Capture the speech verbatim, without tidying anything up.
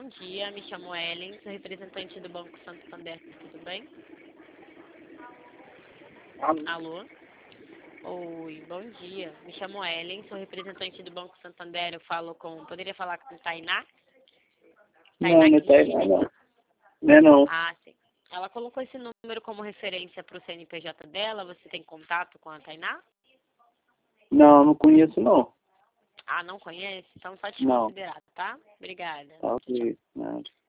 bom dia. Me chamo Ellen, sou representante do Banco Santander, tudo bem? Alô? Oi, bom dia. Me chamo Ellen, sou representante do Banco Santander. Eu falo com... Poderia falar com Tainá? Não, não é Tainá, não. Não é não. Ah, sim. Ela colocou esse número como referência para o C N P J dela. Você tem contato com a Tainá? Não, não conheço, não. Ah, não conhece? Então só Não. desconsiderar, tá? Obrigada. Tá ok. Não.